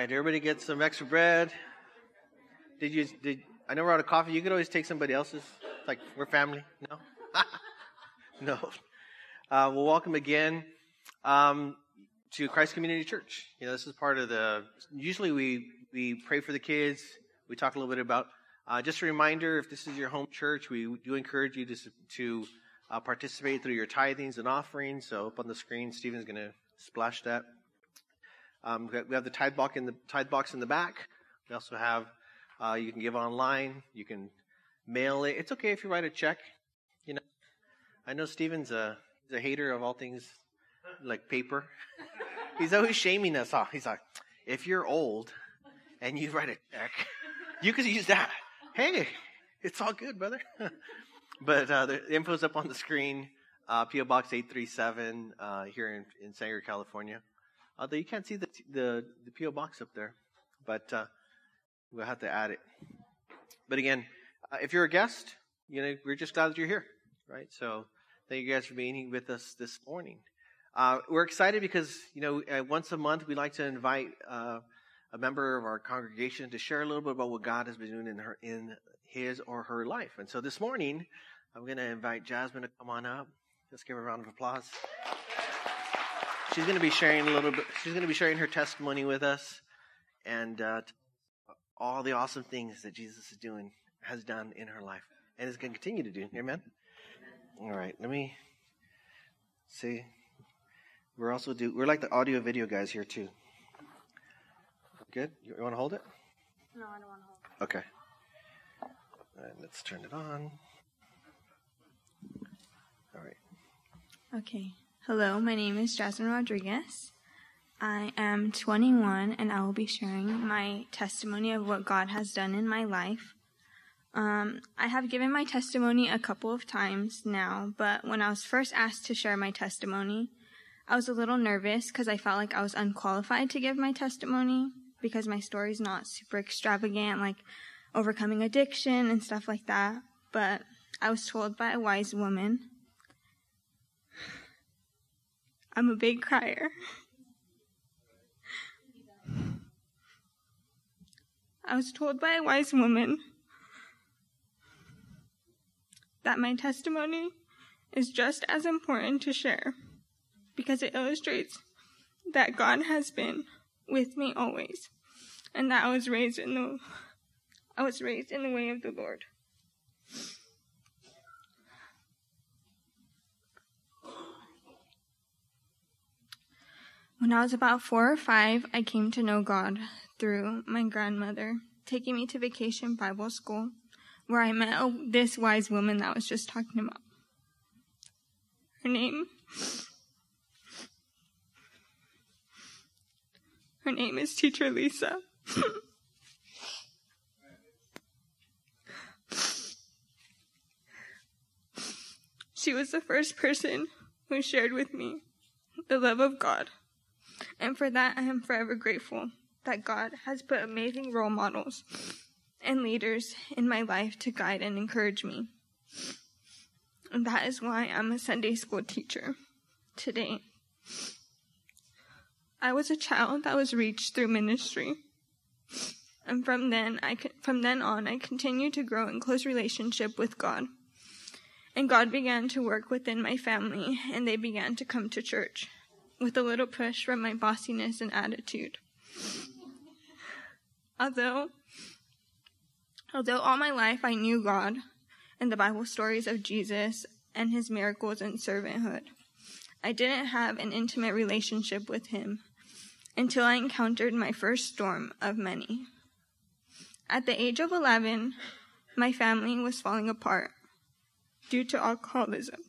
right, everybody get some extra bread. I know we're out of coffee. You could always take somebody else's. Like, we're family. No? No. Well, welcome again to Christ Community Church. This is part of usually we pray for the kids. We talk a little bit about, just a reminder, if this is your home church, we do encourage you to participate through your tithings and offerings. So up on the screen, Stephen's going to splash that. We have the tithe box in the back. We also have, you can give online. You can mail it. It's okay if you write a check. I know Stephen's he's a hater of all things like paper. He's always shaming us off. He's like, if you're old and you write a check, you could use that. Hey, it's all good, brother. But the info's up on the screen. P.O. Box 837 here in San Diego, California. Although you can't see the P.O. Box up there, but we'll have to add it. But again, if you're a guest, we're just glad that you're here, right? So thank you guys for being with us this morning. We're excited because, once a month we like to invite a member of our congregation to share a little bit about what God has been doing in his or her life. And so this morning, I'm going to invite Jasmine to come on up. Let's give her a round of applause. She's going to be sharing she's going to be sharing her testimony with us and all the awesome things that Jesus has done in her life and is going to continue to do. Amen? All right, let me see. We're like the audio video guys here too. Good? You want to hold it? No, I don't want to hold it. Okay. All right, let's turn it on. All right. Okay. Hello, my name is Jasmine Rodriguez. I am 21, and I will be sharing my testimony of what God has done in my life. I have given my testimony a couple of times now, but when I was first asked to share my testimony, I was a little nervous because I felt like I was unqualified to give my testimony because my story is not super extravagant, like overcoming addiction and stuff like that. But I was told by a wise woman, I'm a big crier. I was told by a wise woman that my testimony is just as important to share because it illustrates that God has been with me always and that I was raised in the way of the Lord. When I was about 4 or 5, I came to know God through my grandmother taking me to Vacation Bible School, where I met this wise woman that I was just talking about. Her name is Teacher Lisa. She was the first person who shared with me the love of God. And for that, I am forever grateful that God has put amazing role models and leaders in my life to guide and encourage me. And that is why I'm a Sunday school teacher today. I was a child that was reached through ministry. And from then on, I continued to grow in close relationship with God. And God began to work within my family, and they began to come to church with a little push from my bossiness and attitude. Although all my life I knew God and the Bible stories of Jesus and his miracles and servanthood, I didn't have an intimate relationship with him until I encountered my first storm of many. At the age of 11, my family was falling apart due to alcoholism.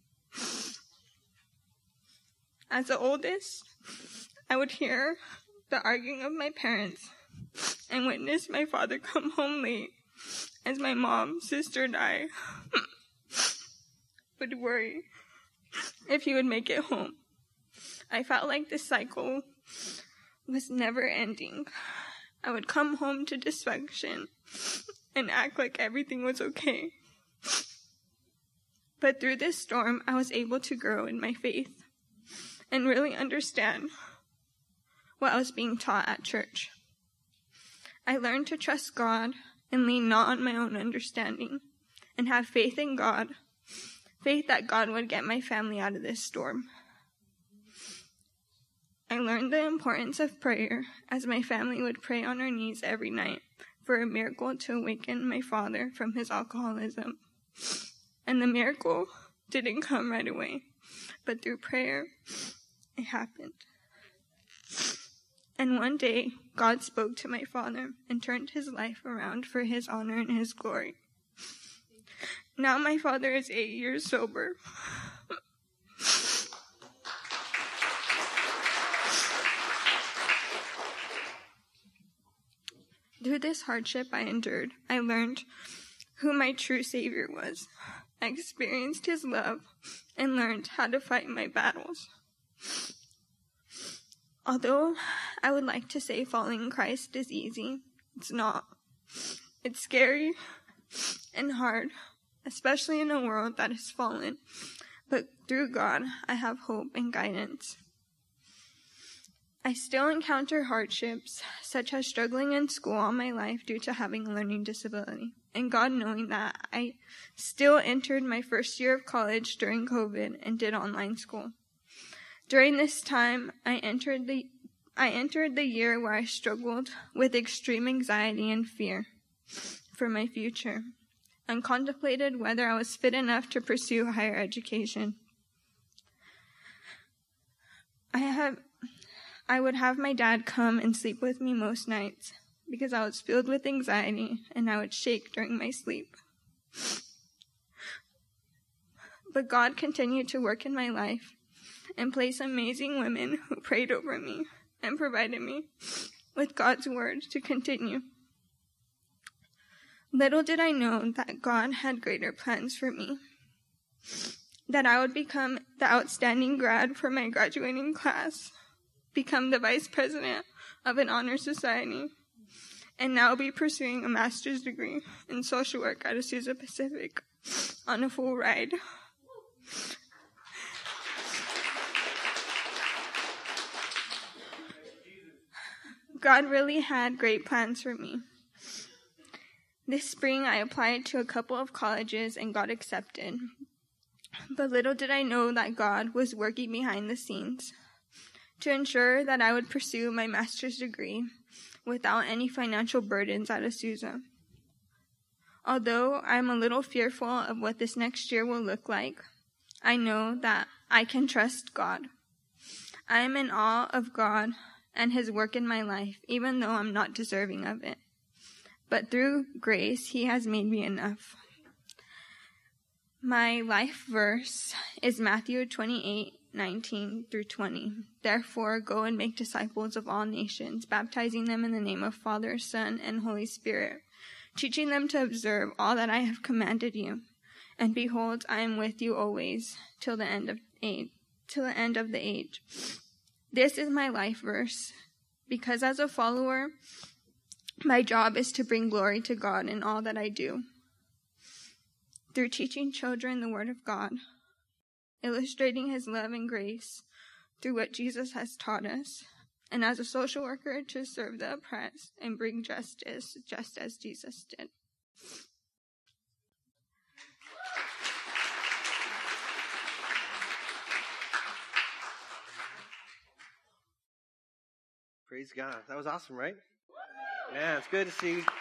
As the oldest, I would hear the arguing of my parents and witness my father come home late as my mom, sister, and I would worry if he would make it home. I felt like this cycle was never ending. I would come home to dysfunction and act like everything was okay. But through this storm, I was able to grow in my faith and really understand what I was being taught at church. I learned to trust God and lean not on my own understanding, and have faith in God, faith that God would get my family out of this storm. I learned the importance of prayer, as my family would pray on our knees every night for a miracle to awaken my father from his alcoholism. And the miracle didn't come right away, but through prayer, it happened. And one day, God spoke to my father and turned his life around for his honor and his glory. Now my father is 8 years sober. Through this hardship I endured, I learned who my true Savior was. I experienced his love and learned how to fight my battles. Although I would like to say following Christ is easy, it's not. It's scary and hard, especially in a world that is fallen. But through God, I have hope and guidance. I still encounter hardships, such as struggling in school all my life due to having a learning disability. And God knowing that, I still entered my first year of college during COVID and did online school. During this time, I entered the year where I struggled with extreme anxiety and fear for my future, and contemplated whether I was fit enough to pursue higher education. I would have my dad come and sleep with me most nights because I was filled with anxiety and I would shake during my sleep. But God continued to work in my life and place amazing women who prayed over me and provided me with God's word to continue. Little did I know that God had greater plans for me, that I would become the outstanding grad for my graduating class, become the vice president of an honor society, and now be pursuing a master's degree in social work at Azusa Pacific on a full ride. God really had great plans for me. This spring, I applied to a couple of colleges and got accepted. But little did I know that God was working behind the scenes to ensure that I would pursue my master's degree without any financial burdens at Azusa. Although I'm a little fearful of what this next year will look like, I know that I can trust God. I am in awe of God and his work in my life, even though I'm not deserving of it. But through grace, he has made me enough. My life verse is Matthew 28:19 through 20. Therefore, go and make disciples of all nations, baptizing them in the name of Father, Son, and Holy Spirit, teaching them to observe all that I have commanded you. And behold, I am with you always till the end of the age. This is my life verse, because as a follower, my job is to bring glory to God in all that I do. Through teaching children the Word of God, illustrating his love and grace through what Jesus has taught us, and as a social worker to serve the oppressed and bring justice, just as Jesus did. Praise God. That was awesome, right? Yeah, it's good to see. Yeah.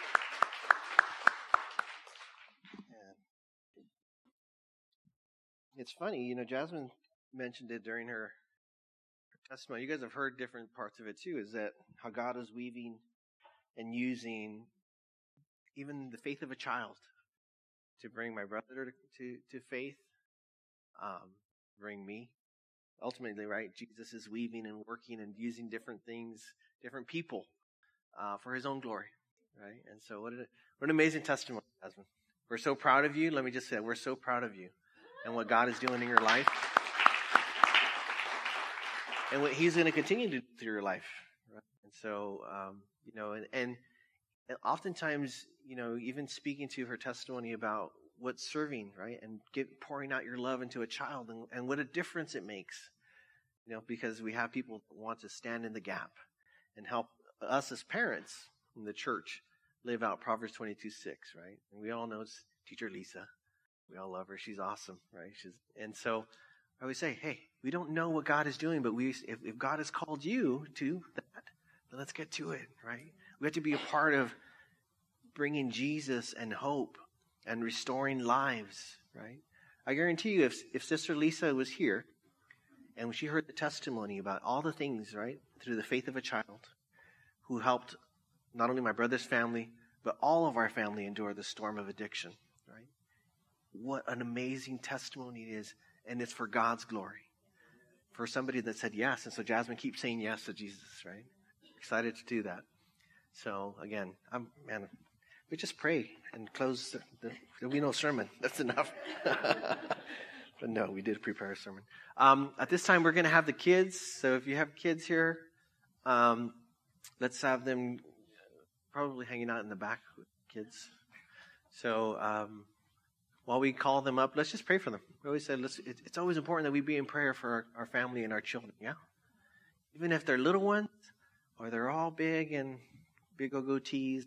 It's funny, Jasmine mentioned it during her testimony. You guys have heard different parts of it too, is that how God is weaving and using even the faith of a child to bring my brother to faith, bring me. Ultimately, right, Jesus is weaving and working and using different things, different people, for his own glory, right? And so what an amazing testimony, Jasmine. We're so proud of you. Let me just say, we're so proud of you and what God is doing in your life and what he's going to continue to do through your life, right? And so, and oftentimes, even speaking to her testimony about what's serving, right, and pouring out your love into a child and what a difference it makes, because we have people that want to stand in the gap and help us as parents in the church live out Proverbs 22:6, right? And we all know it's Teacher Lisa. We all love her. She's awesome, right? And so I always say, hey, we don't know what God is doing, but if God has called you to that, then let's get to it, right? We have to be a part of bringing Jesus and hope and restoring lives, right? I guarantee you, if Sister Lisa was here and when she heard the testimony about all the things, right, through the faith of a child who helped not only my brother's family, but all of our family endure the storm of addiction, right? What an amazing testimony it is, and it's for God's glory. For somebody that said yes, and so Jasmine keeps saying yes to Jesus, right? Excited to do that. So again, we just pray and close. There'll be no sermon. That's enough. But no, we did prepare a sermon. At this time, we're going to have the kids. So if you have kids here, let's have them probably hanging out in the back with kids. So while we call them up, let's just pray for them. We always said it's always important that we be in prayer for our family and our children. Yeah, even if they're little ones or they're all big and big old goatees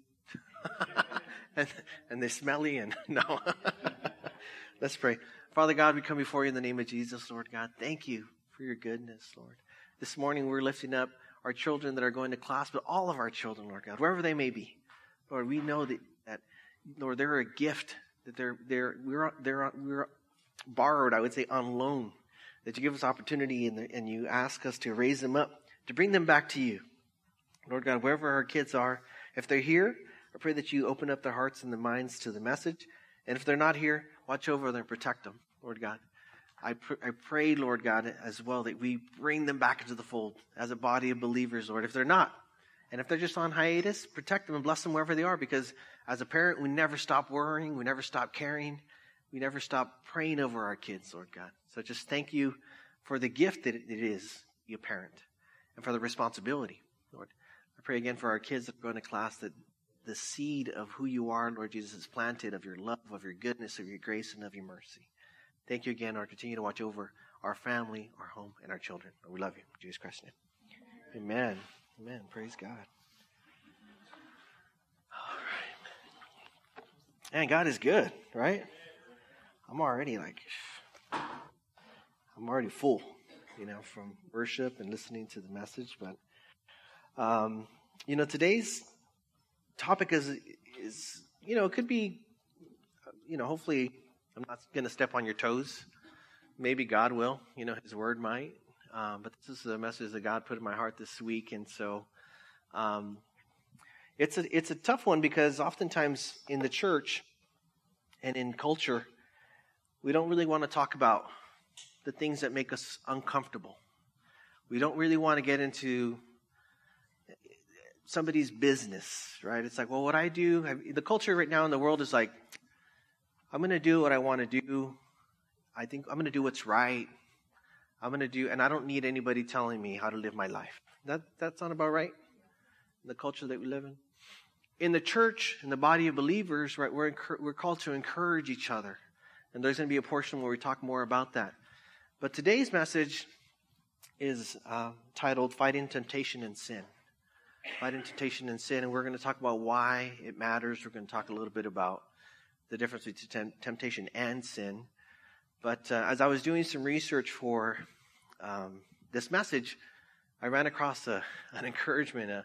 and they're smelly and no. Let's pray. Father God, we come before you in the name of Jesus, Lord God. Thank you for your goodness, Lord. This morning we're lifting up our children that are going to class, but all of our children, Lord God, wherever they may be. Lord, we know that Lord, they're a gift, that we're borrowed, I would say, on loan, that you give us opportunity and you ask us to raise them up, to bring them back to you. Lord God, wherever our kids are, if they're here, I pray that you open up their hearts and their minds to the message. And if they're not here, watch over them and protect them, Lord God. I pray, Lord God, as well, that we bring them back into the fold as a body of believers, Lord. If they're not, and if they're just on hiatus, protect them and bless them wherever they are, because as a parent, we never stop worrying, we never stop caring, we never stop praying over our kids, Lord God. So just thank you for the gift that it is to be a parent and for the responsibility, Lord. I pray again for our kids that are going to class that the seed of who you are, Lord Jesus, is planted, of your love, of your goodness, of your grace, and of your mercy. Thank you again, Lord. Continue to watch over our family, our home, and our children. We love you. In Jesus Christ's name. Amen. Amen. Praise God. All right. And God is good, right? I'm already full, from worship and listening to the message. But, today's topic is it could be, hopefully I'm not going to step on your toes. Maybe God will, his word might. But this is a message that God put in my heart this week. And so it's a tough one, because oftentimes in the church and in culture, we don't really want to talk about the things that make us uncomfortable. We don't really want to get into somebody's business, right? It's like, well, what I do, the culture right now in the world is like, I'm going to do what I want to do. I think I'm going to do what's right. And I don't need anybody telling me how to live my life. That sound about right? The culture that we live in. In the church, in the body of believers, right, we're called to encourage each other. And there's going to be a portion where we talk more about that. But today's message is titled Fighting Temptation and Sin. Fighting temptation and sin. And we're going to talk about why it matters. We're going to talk a little bit about the difference between temptation and sin. But as I was doing some research for this message, I ran across an encouragement.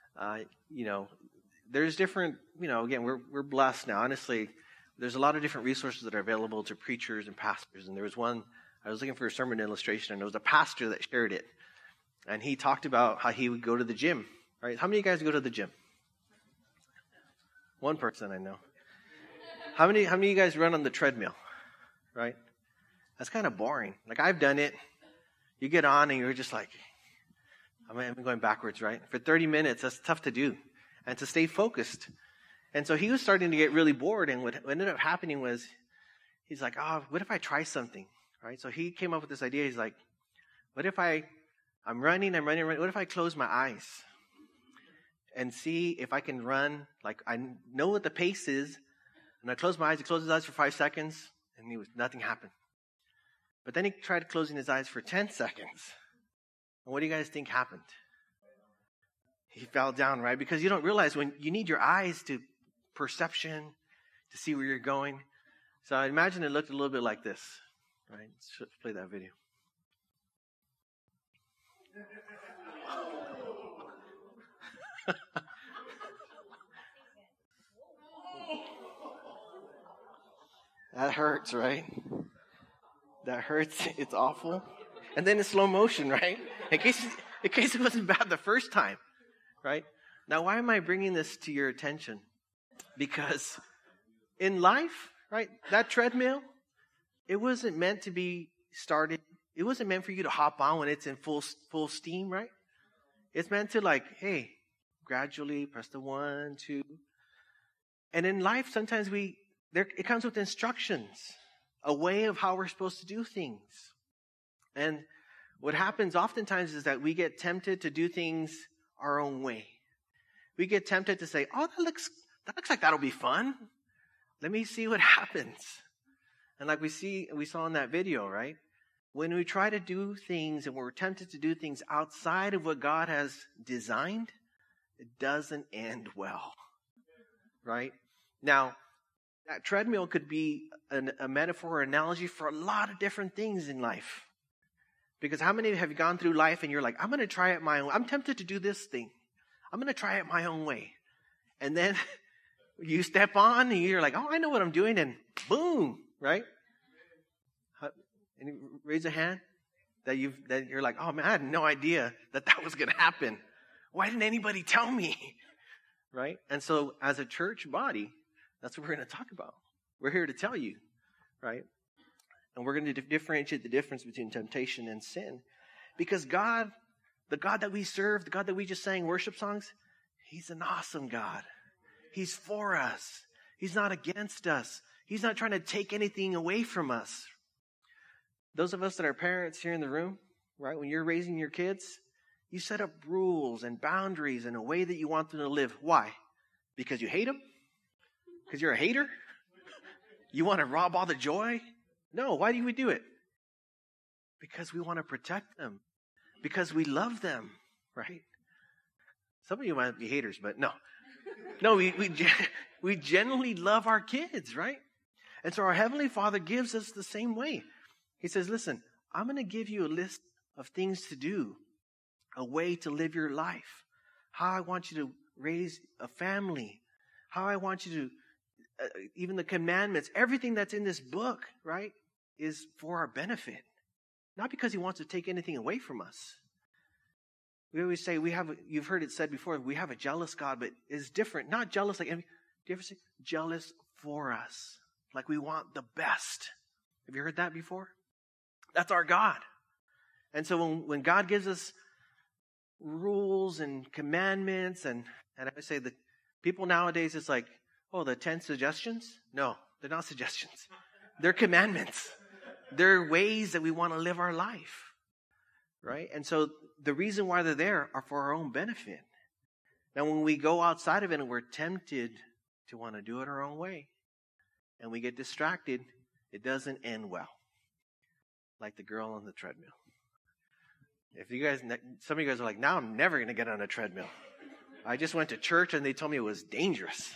There's different, again, we're blessed now. Honestly, there's a lot of different resources that are available to preachers and pastors. And there was one, I was looking for a sermon illustration, and there was a pastor that shared it. And he talked about how he would go to the gym, right? How many of you guys go to the gym? One person I know. How many of you guys run on the treadmill, right? That's kind of boring. Like, I've done it. You get on and you're just like, I'm going backwards, right? For 30 minutes, that's tough to do. And to stay focused. And so he was starting to get really bored. And what ended up happening was, he's like, what if I try something, right? So he came up with this idea. He's like, what if I'm running. What if I close my eyes and see if I can run? Like, I know what the pace is. And I closed my eyes. He closed his eyes for 5 seconds, and nothing happened. But then he tried closing his eyes for 10 seconds. And what do you guys think happened? he fell down, right? Because you don't realize when you need your eyes to perception to see where you're going. So I imagine it looked a little bit like this, right? Let's play that video. That hurts, right? That hurts. It's awful. And then in slow motion, right? In case it wasn't bad the first time, right? Now, why am I bringing this to your attention? Because in life, right, that treadmill, it wasn't meant to be started. It wasn't meant for you to hop on when it's in full steam, right? It's meant to like, hey, gradually press the 1, 2. And in life, sometimes it comes with instructions, a way of how we're supposed to do things. And what happens oftentimes is that we get tempted to do things our own way. We get tempted to say, oh, that looks like that'll be fun. Let me see what happens. And like we saw in that video, right? When we try to do things and we're tempted to do things outside of what God has designed, it doesn't end well, right? Now, that treadmill could be a metaphor or analogy for a lot of different things in life. Because how many have you gone through life and you're like, I'm going to try it my own. I'm tempted to do this thing. I'm going to try it my own way. And then you step on and you're like, oh, I know what I'm doing. And boom, right? And raise a hand that you're like, oh man, I had no idea that was going to happen. Why didn't anybody tell me? Right? And so as a church body, that's what we're going to talk about. We're here to tell you, right? And we're going to differentiate the difference between temptation and sin. Because God, the God that we serve, the God that we just sang worship songs, He's an awesome God. He's for us. He's not against us. He's not trying to take anything away from us. Those of us that are parents here in the room, right, when you're raising your kids, you set up rules and boundaries in a way that you want them to live. Why? Because you hate them? Because you're a hater? You want to rob all the joy? No, why do we do it? Because we want to protect them. Because we love them, right? Some of you might be haters, but no. No, we genuinely love our kids, right? And so our Heavenly Father gives us the same way. He says, listen, I'm going to give you a list of things to do, a way to live your life, how I want you to raise a family, how I want you to, even the commandments, everything that's in this book, right, is for our benefit. Not because He wants to take anything away from us. We always say you've heard it said before, we have a jealous God, but it's different. Not jealous like, do you ever say jealous for us? Like we want the best. Have you heard that before? That's our God. And so when God gives us rules and commandments, and I say that people nowadays, it's like, oh, the 10 suggestions? No, they're not suggestions. They're commandments. They're ways that we want to live our life. Right? And so the reason why they're there are for our own benefit. Now, when we go outside of it and we're tempted to want to do it our own way, and we get distracted, it doesn't end well. Like the girl on the treadmill. Some of you guys are like, now I'm never going to get on a treadmill. I just went to church and they told me it was dangerous.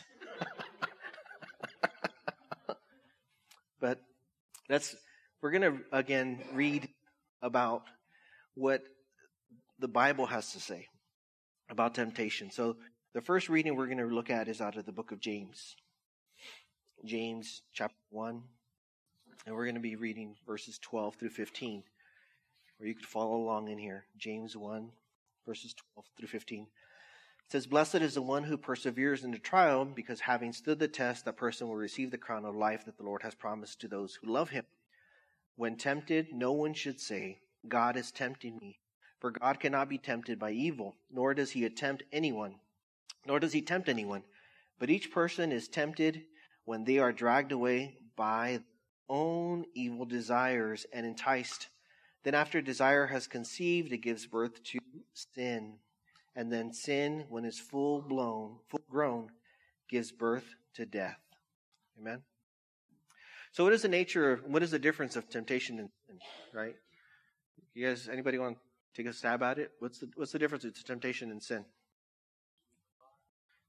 But we're going to, again, read about what the Bible has to say about temptation. So the first reading we're going to look at is out of the book of James. James chapter 1. And we're going to be reading verses 12 through 15. Or you could follow along in here. James 1, verses 12 through 15. It says, blessed is the one who perseveres in the trial, because having stood the test, that person will receive the crown of life that the Lord has promised to those who love Him. When tempted, no one should say, God is tempting me. For God cannot be tempted by evil, nor does He tempt anyone. But each person is tempted when they are dragged away by own evil desires and enticed. Then after desire has conceived, it gives birth to sin. And then sin, when it's full grown, gives birth to death. Amen? So what is the difference of temptation and sin, right? You guys, anybody want to take a stab at it? What's the difference between temptation and sin?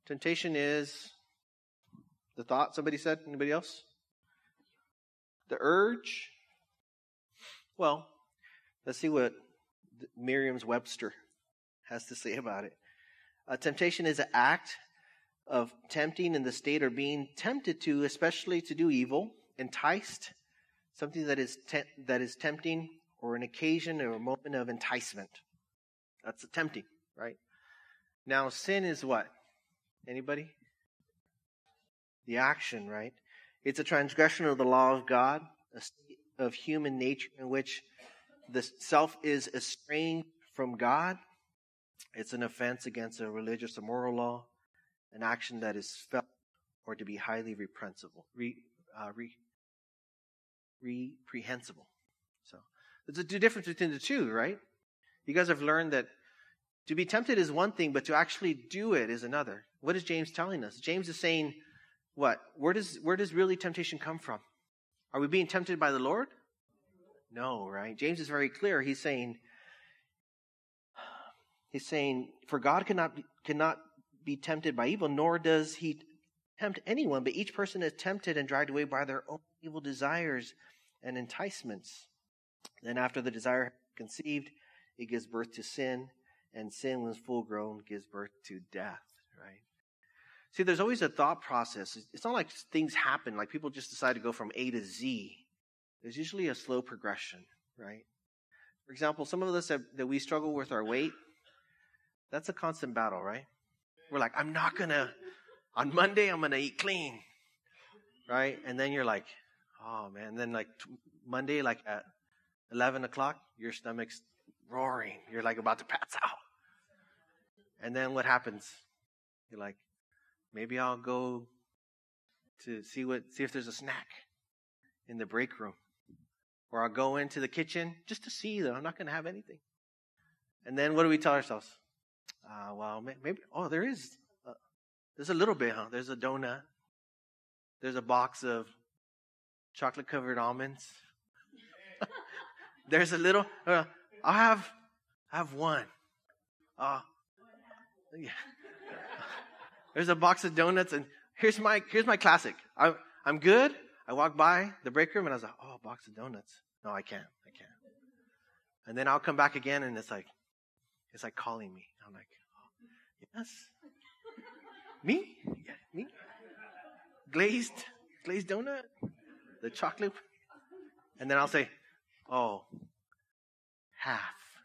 Temptation is the thought, somebody said. Anybody else? The urge. Well, let's see what Merriam-Webster has to say about it. Temptation is an act of tempting in the state or being tempted to, especially to do evil, enticed, something that is tempting, or an occasion or a moment of enticement. That's tempting, right? Now, sin is what? Anybody? The action, right? It's a transgression of the law of God, a state of human nature in which the self is estranged from God. It's an offense against a religious or moral law, an action that is felt or to be highly reprehensible. Reprehensible. So there's a difference between the two, right? You guys have learned that to be tempted is one thing, but to actually do it is another. What is James telling us? James is saying, what? Where does really temptation come from? Are we being tempted by the Lord? No, right? James is very clear. He's saying, for God cannot be tempted by evil, nor does he tempt anyone, but each person is tempted and dragged away by their own evil desires and enticements. Then after the desire conceived, it gives birth to sin, and sin, when full grown, gives birth to death, right? See, there's always a thought process. It's not like things happen, like people just decide to go from A to Z. There's usually a slow progression, right? For example, some of us that we struggle with our weight, that's a constant battle, right? We're like, on Monday, I'm going to eat clean, right? And then you're like, oh man. And then like Monday, like at 11 o'clock, your stomach's roaring. You're like about to pass out. And then what happens? You're like, maybe I'll go to see if there's a snack in the break room. Or I'll go into the kitchen just to see, though. I'm not going to have anything. And then what do we tell ourselves? Well, maybe, there's a little bit, huh? There's a donut. There's a box of chocolate-covered almonds. There's a little, I'll have one. Yeah. There's a box of donuts, and here's my classic. I'm good. I walk by the break room, and I was like, a box of donuts. No, I can't. And then I'll come back again, and it's like calling me. I'm like, yes. Me? Yeah, me? Glazed donut? The chocolate? And then I'll say, half.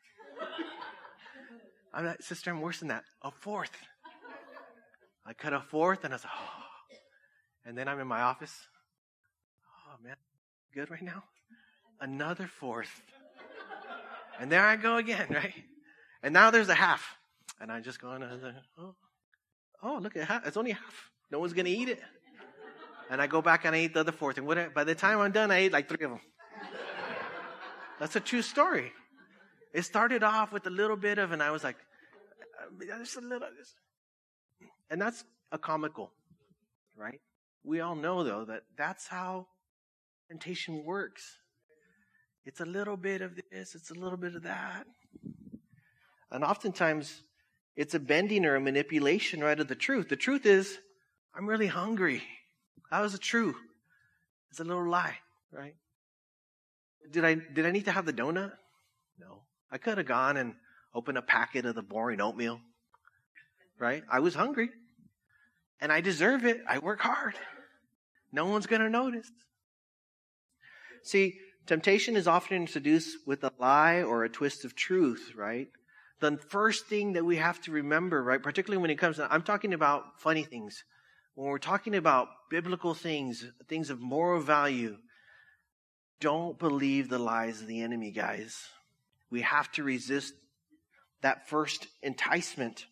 I'm like, sister, I'm worse than that. A fourth. I cut a fourth, and I was like, And then I'm in my office. Oh, man, good right now? Another fourth. And there I go again, right? And now there's a half. And I just go on, look at half. It's only half. No one's going to eat it. And I go back and I eat the other fourth. And by the time I'm done, I ate like 3 of them. That's a true story. It started off with a little bit of, and I was like, just a little. And that's a comical, right? We all know, though, that that's how temptation works. It's a little bit of this, it's a little bit of that. And oftentimes, it's a bending or a manipulation, right, of the truth. The truth is, I'm really hungry. That was the truth. It's a little lie, right? Did I need to have the donut? No. I could have gone and opened a packet of the boring oatmeal, right? I was hungry, and I deserve it. I work hard. No one's going to notice. See, temptation is often introduced with a lie or a twist of truth, right? The first thing that we have to remember, right, particularly when it comes to, I'm talking about funny things. When we're talking about biblical things, things of moral value, don't believe the lies of the enemy, guys. We have to resist that first enticement.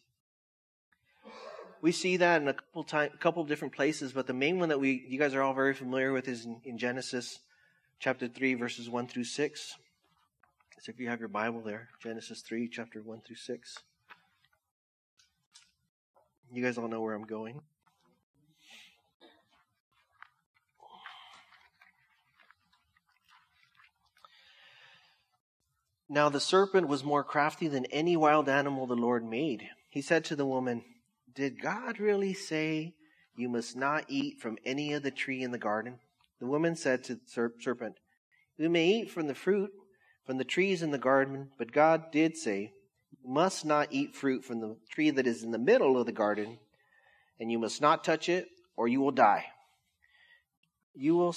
We see that in a couple of different places, but the main one that you guys are all very familiar with is in Genesis chapter 3, verses 1 through 6. So if you have your Bible there, Genesis 3, chapter 1 through 6. You guys all know where I'm going. Now the serpent was more crafty than any wild animal the Lord made. He said to the woman, did God really say you must not eat from any of the tree in the garden? The woman said to the serpent, we may eat from the fruit from the trees in the garden, but God did say, you must not eat fruit from the tree that is in the middle of the garden, and you must not touch it, or you will die. You will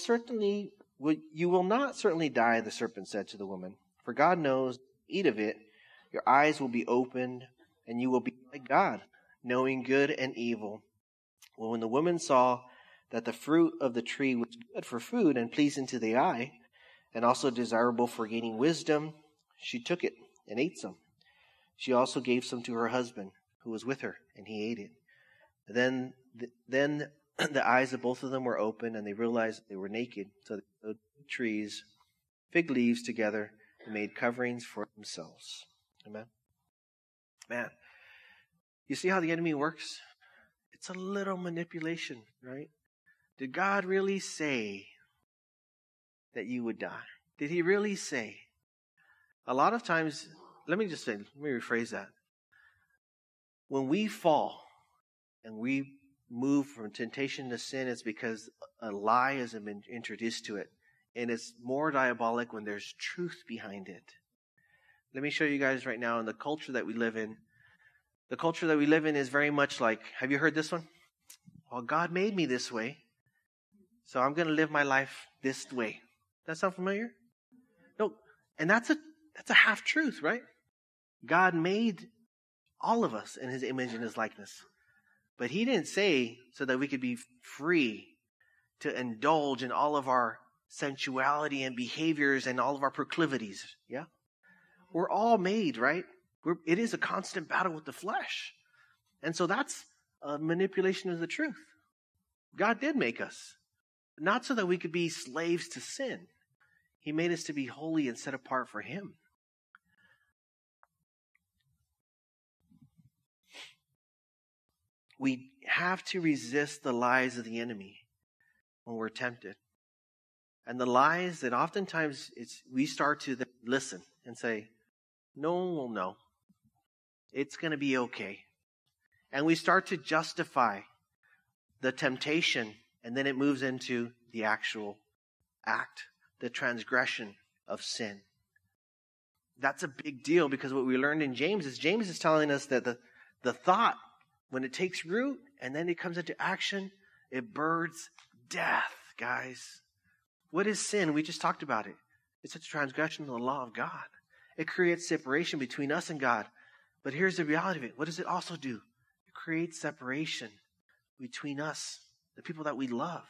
not certainly die, the serpent said to the woman, for God knows, eat of it, your eyes will be opened, and you will be like God, knowing good and evil. Well, when the woman saw that the fruit of the tree was good for food and pleasing to the eye, and also desirable for gaining wisdom, she took it and ate some. She also gave some to her husband, who was with her, and he ate it. Then the eyes of both of them were open, and they realized they were naked. So they sewed trees, fig leaves together, and made coverings for themselves. Amen. Man, you see how the enemy works? It's a little manipulation, right? Did God really say that you would die? Did he really say? A lot of times, let me rephrase that. When we fall and we move from temptation to sin, it's because a lie has been introduced to it. And it's more diabolic when there's truth behind it. Let me show you guys right now in the culture that we live in. The culture that we live in is very much like, have you heard this one? Well, God made me this way, so I'm going to live my life this way. That sound familiar? No, and that's a half truth, right? God made all of us in his image and his likeness. But he didn't say so that we could be free to indulge in all of our sensuality and behaviors and all of our proclivities. Yeah? We're all made, right? It is a constant battle with the flesh. And so that's a manipulation of the truth. God did make us, not so that we could be slaves to sin. He made us to be holy and set apart for him. We have to resist the lies of the enemy when we're tempted. And the lies that oftentimes we start to listen and say, no one will know. It's going to be okay. And we start to justify the temptation, and then it moves into the actual act, the transgression of sin. That's a big deal, because what we learned in James is telling us that the thought, when it takes root and then it comes into action, it births death, guys. What is sin? We just talked about it. It's a transgression of the law of God. It creates separation between us and God. But here's the reality of it. What does it also do? It creates separation between us, the people that we love.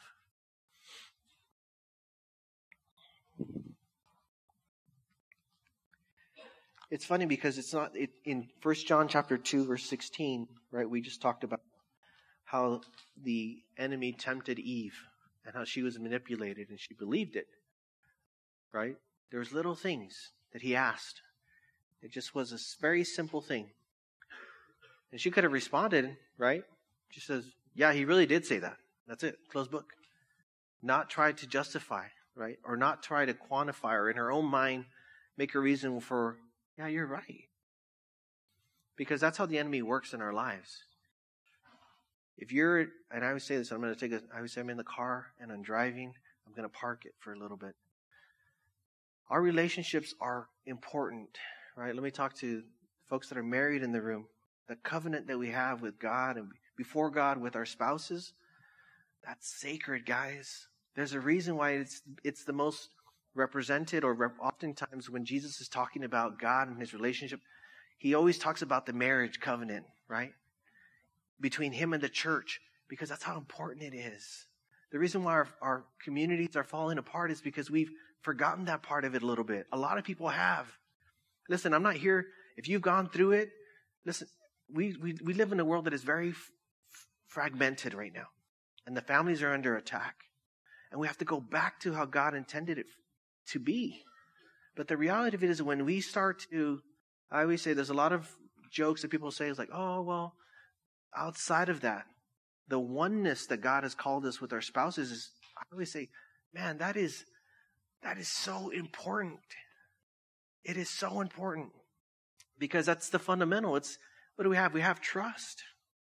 It's funny because it's not in 1 John chapter 2, verse 16, right? We just talked about how the enemy tempted Eve and how she was manipulated and she believed it, right? There's little things that he asked. It just was a very simple thing. And she could have responded, right? She says, yeah, he really did say that. That's it. Close book. Not try to justify, right? Or not try to quantify, or in her own mind make a reason for, yeah, you're right. Because that's how the enemy works in our lives. And I always say this, I always say I'm in the car and I'm driving, I'm going to park it for a little bit. Our relationships are important, right? Let me talk to folks that are married in the room. The covenant that we have with God and before God with our spouses, that's sacred, guys. There's a reason why it's the most represented, or oftentimes when Jesus is talking about God and his relationship, he always talks about the marriage covenant, right? Between him and the church, because that's how important it is. The reason why our communities are falling apart is because we've forgotten that part of it a little bit. A lot of people have. Listen, I'm not here. If you've gone through it, listen, we live in a world that is very fragmented right now. And the families are under attack. And we have to go back to how God intended it to be. But the reality of it is when we start to, I always say there's a lot of jokes that people say is like, oh, well, outside of that, the oneness that God has called us with our spouses is, I always say, man, that is so important. It is so important because that's the fundamental. What do we have? We have trust.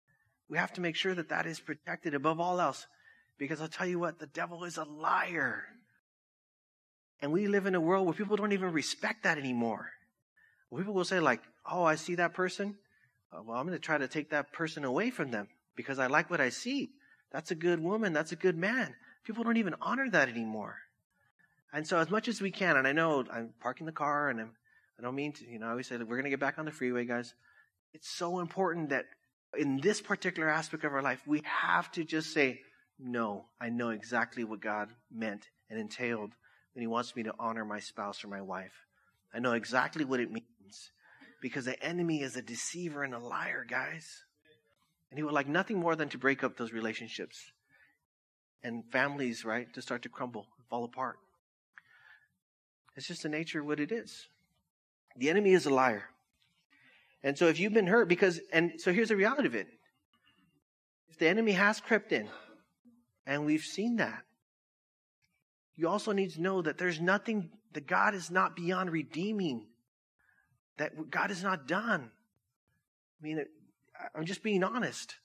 We have to make sure that that is protected above all else. Because I'll tell you what, the devil is a liar. And we live in a world where people don't even respect that anymore. People will say like, oh, I see that person. Well, I'm going to try to take that person away from them because I like what I see. That's a good woman. That's a good man. People don't even honor that anymore. And so as much as we can, and I know I'm parking the car and I don't mean to, I always say that we're going to get back on the freeway, guys. It's so important that in this particular aspect of our life, we have to just say, no, I know exactly what God meant and entailed when he wants me to honor my spouse or my wife. I know exactly what it means because the enemy is a deceiver and a liar, guys. And he would like nothing more than to break up those relationships and families, right, to start to crumble and fall apart. It's just the nature of what it is. The enemy is a liar. And so if you've been hurt so here's the reality of it. If the enemy has crept in, and we've seen that, you also need to know that there's nothing, that God is not beyond redeeming, that God is not done. I mean, I'm just being honest.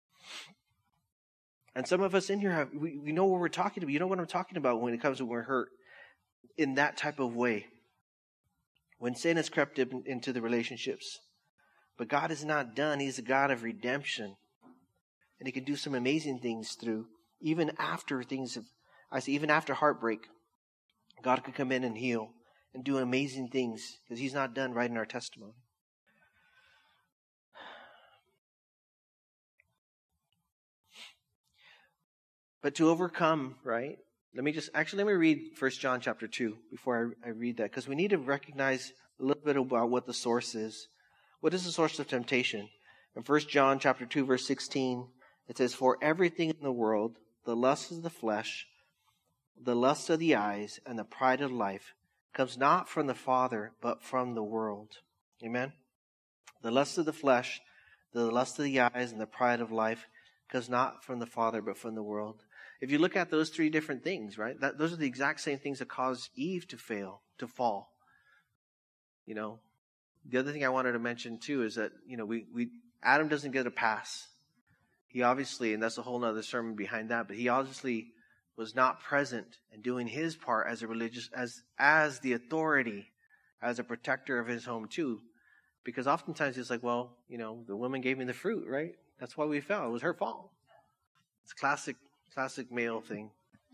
And some of us in here, we know what we're talking about. You know what I'm talking about when it comes to when we're hurt in that type of way. When sin has crept into the relationships. But God is not done. He's a God of redemption. And he can do some amazing things through, even after even after heartbreak, God could come in and heal and do amazing things because he's not done writing our testimony. But to overcome, right? Let me read 1 John chapter 2 before I read that, because we need to recognize a little bit about what the source is. What is the source of temptation? In 1 John chapter 2, verse 16, it says, "For everything in the world, the lust of the flesh, the lust of the eyes, and the pride of life comes not from the Father, but from the world." Amen? The lust of the flesh, the lust of the eyes, and the pride of life comes not from the Father, but from the world. If you look at those three different things, right, those are the exact same things that caused Eve to fall. The other thing I wanted to mention too is that, Adam doesn't get a pass. He obviously, and that's a whole other sermon behind that, but he obviously was not present and doing his part as a religious, as the authority, as a protector of his home too. Because oftentimes it's like, well, the woman gave me the fruit, right? That's why we fell. It was her fault. It's classic male thing.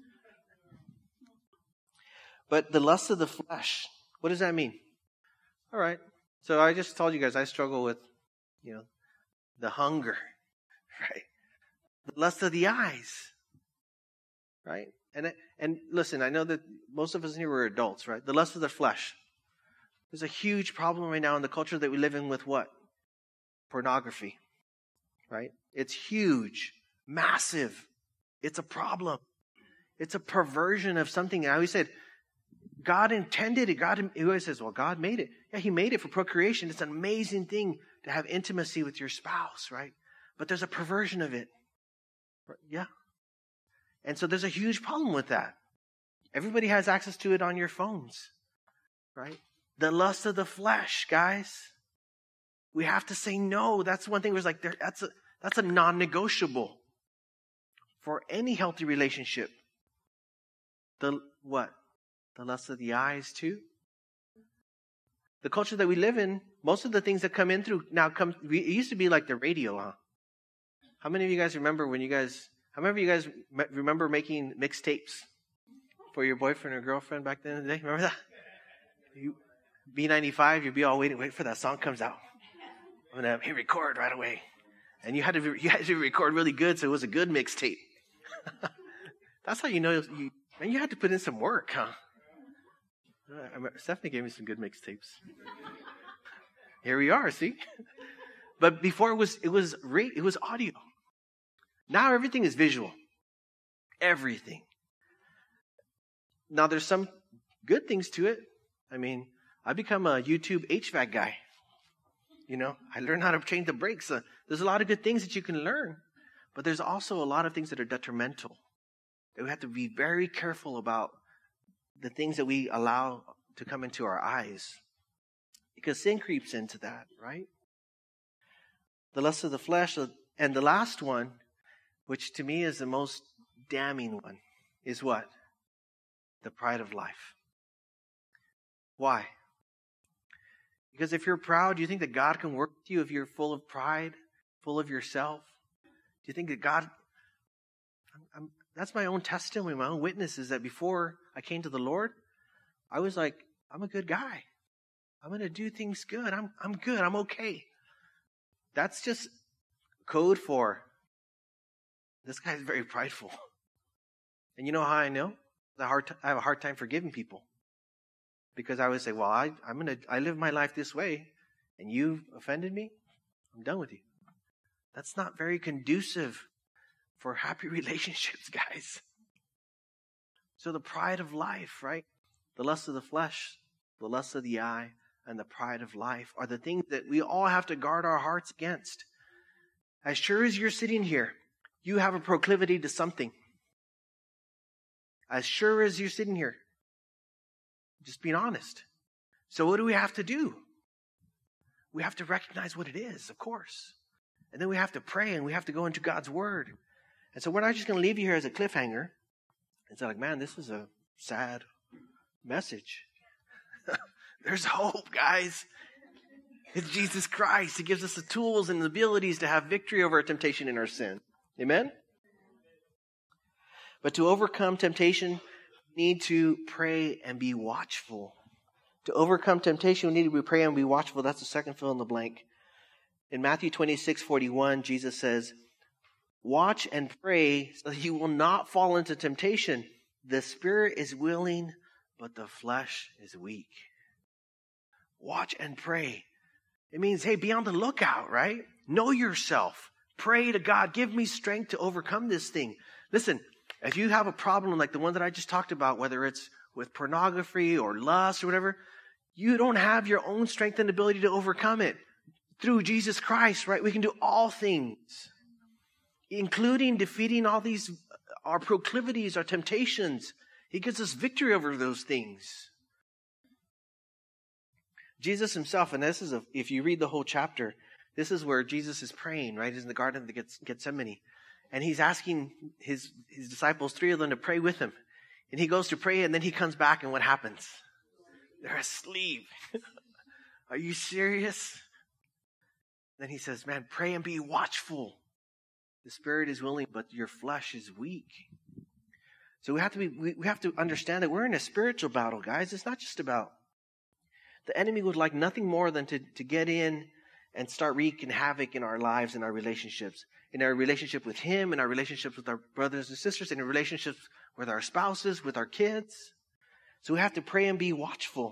But the lust of the flesh, what does that mean? All right. So I just told you guys I struggle with, the hunger, right? The lust of the eyes, right? And listen, I know that most of us here were adults, right? The lust of the flesh. There's a huge problem right now in the culture that we live in with what? Pornography, right? It's huge, massive. It's a problem. It's a perversion of something. I always said, God intended it. He always says, well, God made it. Yeah, he made it for procreation. It's an amazing thing to have intimacy with your spouse, right? But there's a perversion of it. Yeah. And so there's a huge problem with that. Everybody has access to it on your phones, right? The lust of the flesh, guys. We have to say no. That's one thing where it's like, that's a non-negotiable for any healthy relationship. The lust of the eyes too. The culture that we live in, most of the things that come in through it used to be like the radio, huh? How many of you guys remember remember making mixtapes for your boyfriend or girlfriend back then in the day? Remember that? B95, you'd be all wait for that song comes out. I'm going to hit record right away. And you had to record really good, so it was a good mixtape. That's how you know you had to put in some work, huh? Stephanie gave me some good mixtapes. Here we are, see? But before it was audio. Now everything is visual. Everything. Now there's some good things to it. I mean, I become a YouTube HVAC guy. I learned how to change the brakes. There's a lot of good things that you can learn. But there's also a lot of things that are detrimental. That we have to be very careful about the things that we allow to come into our eyes. Because sin creeps into that, right? The lust of the flesh And the last one, which to me is the most damning one, is what? The pride of life. Why? Because if you're proud, do you think that God can work with you if you're full of pride, full of yourself? Do you think that God... that's my own testimony, my own witness, is that before I came to the Lord, I was like, I'm a good guy. I'm going to do things good. I'm good. I'm okay. That's just code for, this guy's very prideful. And you know how I know? I have a hard time forgiving people. Because I would say, well, I live my life this way, and you offended me, I'm done with you. That's not very conducive for happy relationships, guys. So the pride of life, right? The lust of the flesh, the lust of the eye, and the pride of life are the things that we all have to guard our hearts against. As sure as you're sitting here, you have a proclivity to something. As sure as you're sitting here. Just being honest. So what do we have to do? We have to recognize what it is, of course. And then we have to pray and we have to go into God's word. And so we're not just going to leave you here as a cliffhanger. It's like, man, this is a sad message. There's hope, guys. It's Jesus Christ. He gives us the tools and the abilities to have victory over our temptation and our sin. Amen? But to overcome temptation, we need to pray and be watchful. To overcome temptation, we need to pray and be watchful. That's the second fill in the blank. In Matthew 26:41, Jesus says, watch and pray so that you will not fall into temptation. The spirit is willing, but the flesh is weak. Watch and pray. It means, hey, be on the lookout, right? Know yourself. Pray to God. Give me strength to overcome this thing. Listen, if you have a problem like the one that I just talked about, whether it's with pornography or lust or whatever, you don't have your own strength and ability to overcome it. Through Jesus Christ, right? We can do all things, including defeating all these, our proclivities, our temptations. He gives us victory over those things. Jesus himself, and this is, if you read the whole chapter, this is where Jesus is praying, right? He's in the Garden of Gethsemane. And he's asking his disciples, 3 of them, to pray with him. And he goes to pray, and then he comes back, and what happens? They're asleep. Are you serious? Then he says, man, pray and be watchful. The spirit is willing, but your flesh is weak. So we have to understand that we're in a spiritual battle, guys. It's not just about, the enemy would like nothing more than to get in and start wreaking havoc in our lives and our relationships. In our relationship with him, in our relationships with our brothers and sisters, in our relationships with our spouses, with our kids. So we have to pray and be watchful.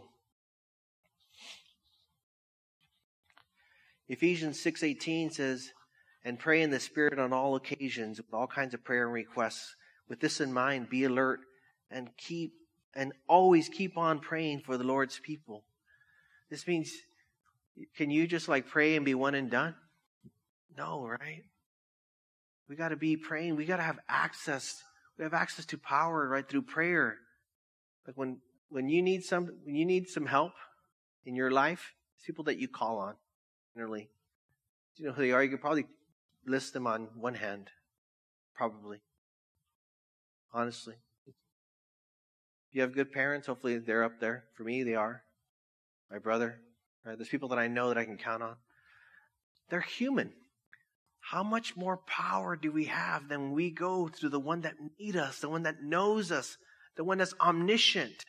Ephesians 6:18 says, and pray in the Spirit on all occasions with all kinds of prayer and requests. With this in mind, be alert and always keep on praying for the Lord's people. This means, can you just like pray and be one and done? No, right? We got to be praying. We got to have access. We have access to power right through prayer. Like when you need some help in your life, it's people that you call on. Generally, do you know who they are? You could probably list them on one hand, probably. Honestly, if you have good parents, hopefully they're up there. For me, they are. My brother, right? There's people that I know that I can count on. They're human. How much more power do we have than we go through the one that needs us, the one that knows us, the one that's omniscient?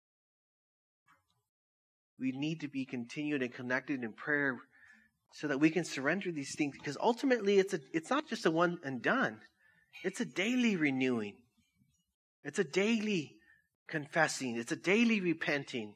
We need to be continued and connected in prayer so that we can surrender these things. Because ultimately, it's not just a one and done. It's a daily renewing. It's a daily confessing. It's a daily repenting.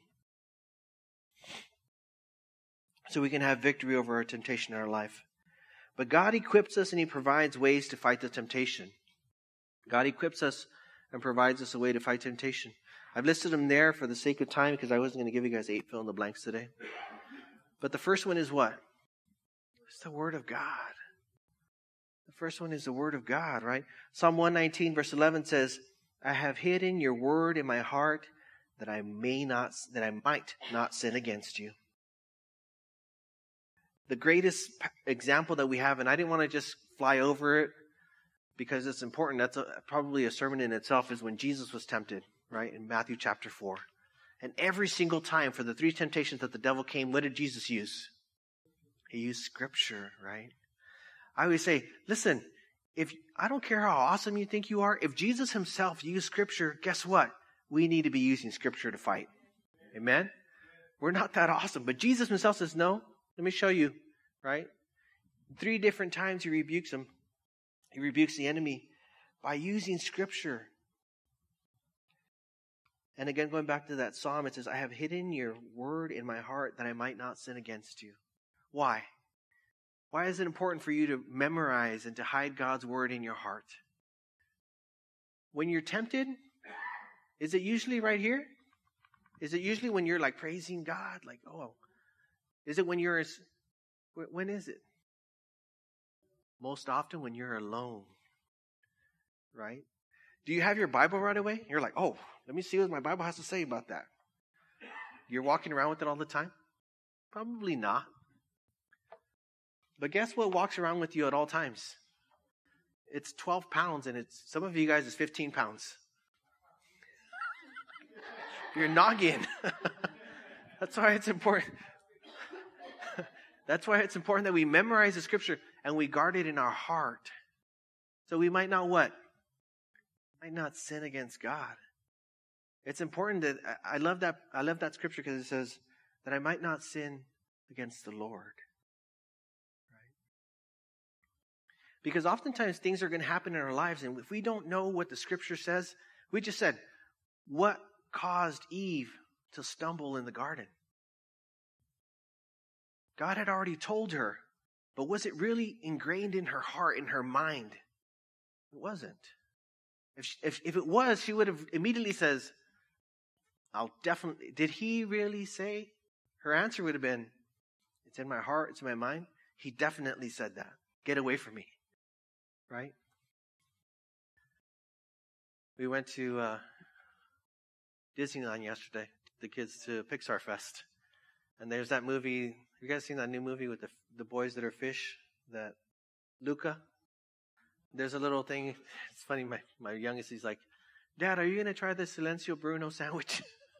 So we can have victory over our temptation in our life. But God equips us and He provides ways to fight the temptation. God equips us and provides us a way to fight temptation. I've listed them there for the sake of time because I wasn't going to give you guys 8 fill in the blanks today. But the first one is what? It's the Word of God. The first one is the Word of God, right? Psalm 119 verse 11 says, I have hidden your word in my heart that I might not sin against you. The greatest example that we have, and I didn't want to just fly over it because it's important. That's probably a sermon in itself, is when Jesus was tempted, right? In Matthew chapter 4. And every single time for the 3 temptations that the devil came, what did Jesus use? He used Scripture, right? I always say, listen, I don't care how awesome you think you are. If Jesus himself used Scripture, guess what? We need to be using Scripture to fight. Amen? We're not that awesome. But Jesus himself says, no, let me show you, right? 3 different times he rebukes him. He rebukes the enemy by using Scripture. And again, going back to that psalm, it says, I have hidden your word in my heart that I might not sin against you. Why? Why is it important for you to memorize and to hide God's word in your heart? When you're tempted, is it usually right here? Is it usually when you're like praising God? Like, oh, is it when when is it? Most often when you're alone, right? Do you have your Bible right away? You're like, oh, let me see what my Bible has to say about that. You're walking around with it all the time? Probably not. But guess what walks around with you at all times? It's 12 pounds, and some of you guys is 15 pounds. Your noggin. That's why it's important. That's why it's important that we memorize the Scripture and we guard it in our heart. So we might not what? Might not sin against God. It's important that I love that scripture because it says that I might not sin against the Lord. Right? Because oftentimes things are going to happen in our lives, and if we don't know what the Scripture says, we just said, what caused Eve to stumble in the garden? God had already told her, but was it really ingrained in her heart, in her mind? It wasn't. If it was, she would have immediately says, I'll definitely, did he really say? Her answer would have been, it's in my heart, it's in my mind. He definitely said that. Get away from me. Right? We went to Disneyland yesterday, the kids to Pixar Fest. And there's that movie, you guys seen that new movie with the boys that are fish? That Luca? There's a little thing, it's funny, my youngest, he's like, Dad, are you going to try the Silencio Bruno sandwich?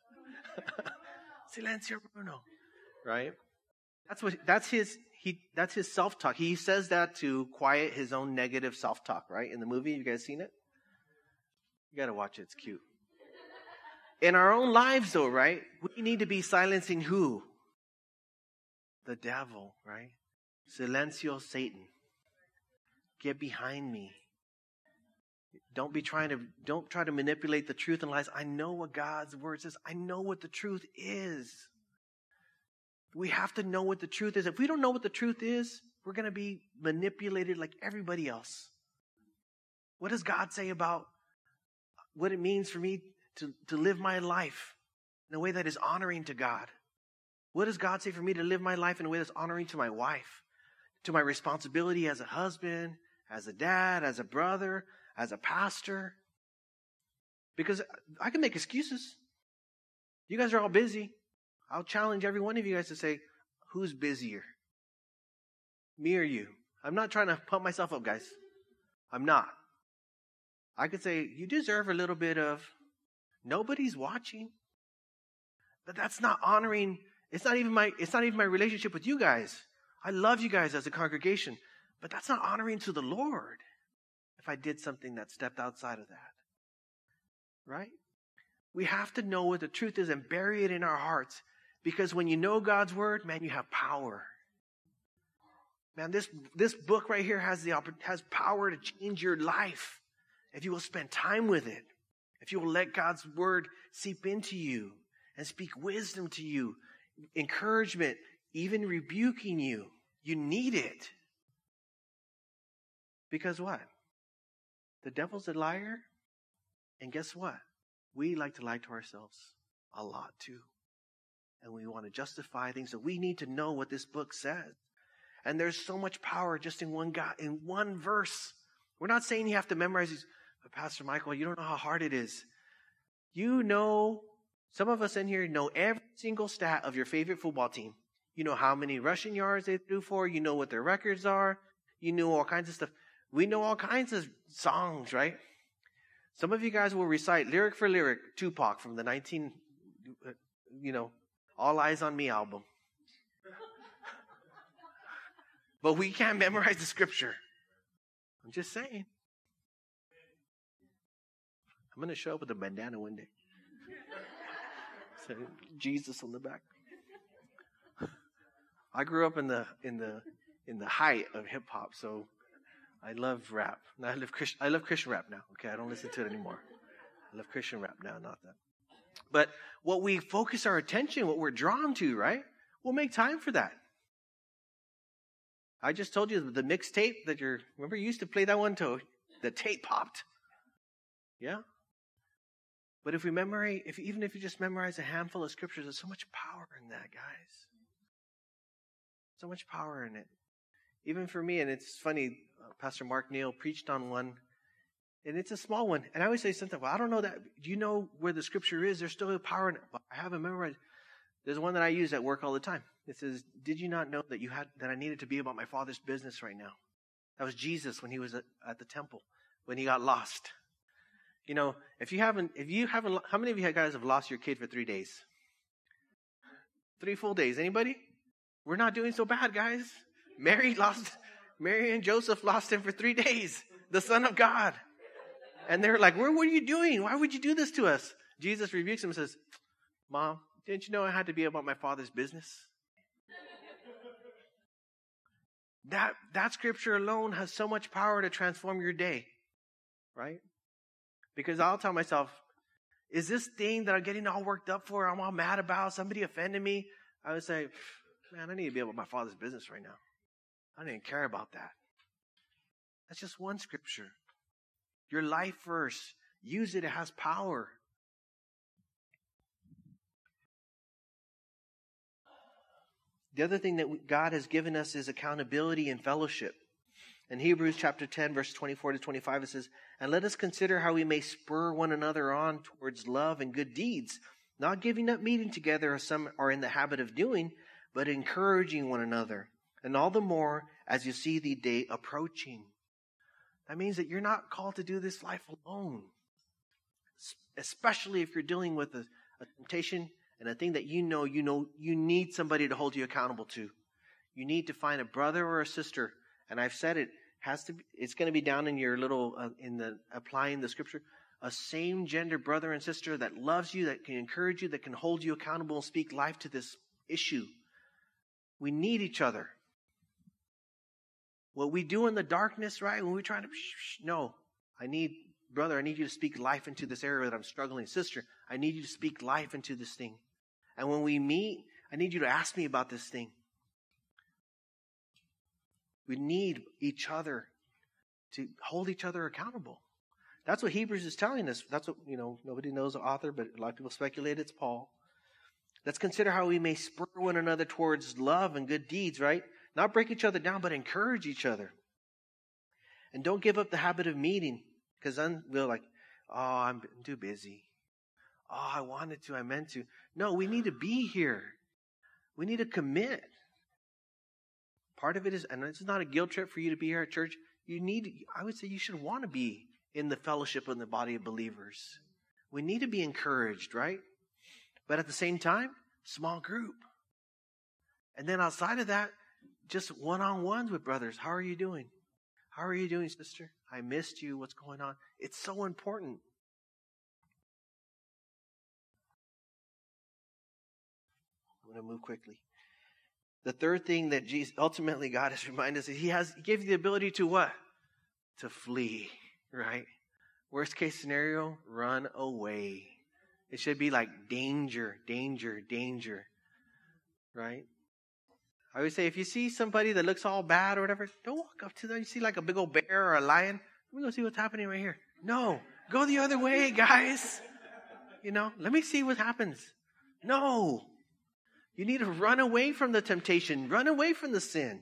Silencio Bruno. Right? That's his self-talk. He says that to quiet his own negative self-talk, right? In the movie, you guys seen it? You got to watch it, it's cute. In our own lives though, right? We need to be silencing who? The devil, right? Silencio Satan. Get behind me. Don't try to manipulate the truth and lies. I know what God's word says. I know what the truth is. We have to know what the truth is. If we don't know what the truth is, we're going to be manipulated like everybody else. What does God say about what it means for me to live my life in a way that is honoring to God? What does God say for me to live my life in a way that's honoring to my wife, to my responsibility as a husband, as a dad, as a brother, as a pastor? Because I can make excuses. You guys are all busy. I'll challenge every one of you guys to say, who's busier? Me or you? I'm not trying to pump myself up, guys. I'm not. I could say, you deserve a little bit of, nobody's watching. But that's not honoring. It's not even my relationship with you guys. I love you guys as a congregation, but that's not honoring to the Lord if I did something that stepped outside of that. Right? We have to know what the truth is and bury it in our hearts, because when you know God's word, man, you have power. Man, this book right here has power to change your life if you will spend time with it. If you will let God's word seep into you and speak wisdom to you, encouragement, even rebuking you. You need it. Because what? The devil's a liar. And guess what? We like to lie to ourselves a lot too. And we want to justify things. So we need to know what this book says. And there's so much power just in one verse. We're not saying you have to memorize these. But Pastor Michael, you don't know how hard it is. You know, some of us in here know every single stat of your favorite football team. You know how many rushing yards they threw for. You know what their records are. You know all kinds of stuff. We know all kinds of songs, right? Some of you guys will recite lyric for lyric Tupac from the All Eyes on Me album. But we can't memorize the scripture. I'm just saying. I'm going to show up with a bandana one day. So, Jesus on the back. I grew up in the height of hip hop, so I love rap. I love Christian rap now. Okay, I don't listen to it anymore. I love Christian rap now, not that. But what we focus our attention, what we're drawn to, right? We'll make time for that. I just told you the mixtape that remember you used to play that one till the tape popped. Yeah? But even if you just memorize a handful of scriptures, there's so much power in that, guys. So much power in it. Even for me, and it's funny, Pastor Mark Neal preached on one, and it's a small one. And I always say something, well, I don't know that. Do you know where the scripture is? There's still a power in it. But I haven't memorized. There's one that I use at work all the time. It says, did you not know that I needed to be about my Father's business right now? That was Jesus when he was at the temple, when he got lost. You know, how many of you guys have lost your kid for 3 days? 3 full days. Anybody? We're not doing so bad, guys. Mary and Joseph lost him for 3 days. The Son of God. And they're like, what are you doing? Why would you do this to us? Jesus rebukes him and says, Mom, didn't you know I had to be about my Father's business? That scripture alone has so much power to transform your day. Right? Because I'll tell myself, is this thing that I'm getting all worked up for, I'm all mad about, somebody offended me? I would say, man, I need to be about my Father's business right now. I don't even care about that. That's just one scripture. Your life verse. Use it. It has power. The other thing that God has given us is accountability and fellowship. In Hebrews chapter 10, verse 24 to 25, it says, and let us consider how we may spur one another on towards love and good deeds, not giving up meeting together as some are in the habit of doing, but encouraging one another, and all the more as you see the day approaching. That means that you're not called to do this life alone, especially if you're dealing with a temptation and a thing that you know you need somebody to hold you accountable to. You need to find a brother or a sister. And I've said it's going to be down in your little, applying the scripture, a same gender brother and sister that loves you, that can encourage you, that can hold you accountable and speak life to this issue. We need each other. What we do in the darkness, right, when we're trying to, no, I need you to speak life into this area that I'm struggling. Sister, I need you to speak life into this thing. And when we meet, I need you to ask me about this thing. We need each other to hold each other accountable. That's what Hebrews is telling us. That's what, nobody knows the author, but a lot of people speculate it's Paul. Let's consider how we may spur one another towards love and good deeds, right? Not break each other down, but encourage each other. And don't give up the habit of meeting, because then we're like, oh, I'm too busy. Oh, I wanted to, I meant to. No, we need to be here. We need to commit. Part of it is, and this is not a guilt trip for you to be here at church. I would say you should want to be in the fellowship of the body of believers. We need to be encouraged, right? But at the same time, small group. And then outside of that, just one-on-ones with brothers. How are you doing? How are you doing, sister? I missed you. What's going on? It's so important. I'm going to move quickly. The third thing that ultimately God has reminded us is He gave you the ability to what? To flee, right? Worst case scenario, run away. It should be like danger, danger, danger, right? I always say, if you see somebody that looks all bad or whatever, don't walk up to them. You see like a big old bear or a lion, let me go see what's happening right here. No, go the other way, guys. Let me see what happens. No. You need to run away from the temptation. Run away from the sin.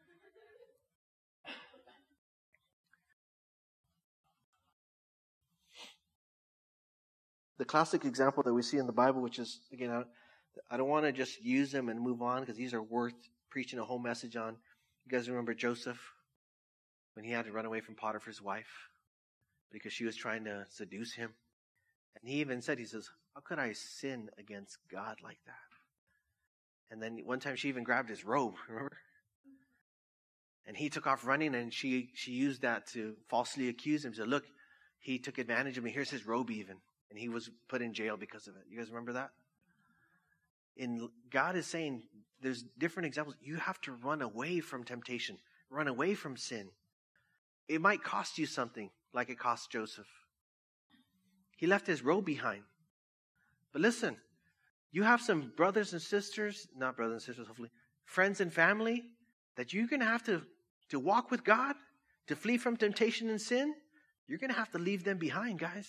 The classic example that we see in the Bible, which is, again, I don't want to just use them and move on because these are worth preaching a whole message on. You guys remember Joseph? when he had to run away from Potiphar's wife because she was trying to seduce him. And he even said, he says, how could I sin against God like that? And then one time she even grabbed his robe, remember? And he took off running, and she used that to falsely accuse him. She said, look, he took advantage of me. Here's his robe even. And he was put in jail because of it. You guys remember that? God is saying there's different examples. You have to run away from temptation. Run away from sin. It might cost you something like it cost Joseph. He left his robe behind. But listen, you have some brothers and sisters, not brothers and sisters, hopefully, friends and family that you're going to have to walk with God, to flee from temptation and sin. You're going to have to leave them behind, guys.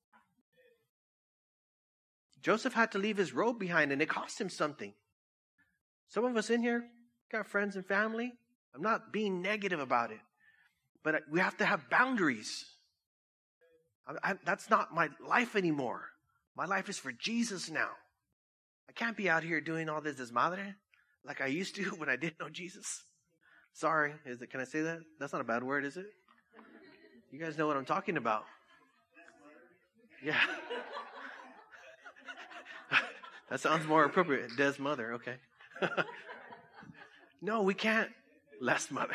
Joseph had to leave his robe behind, and it cost him something. Some of us in here got friends and family. I'm not being negative about it, but we have to have boundaries. That's not my life anymore. My life is for Jesus now. I can't be out here doing all this desmadre like I used to when I didn't know Jesus. Sorry, can I say that? That's not a bad word, is it? You guys know what I'm talking about. Yeah. That sounds more appropriate. Des mother, okay. No, we can't. Less mother.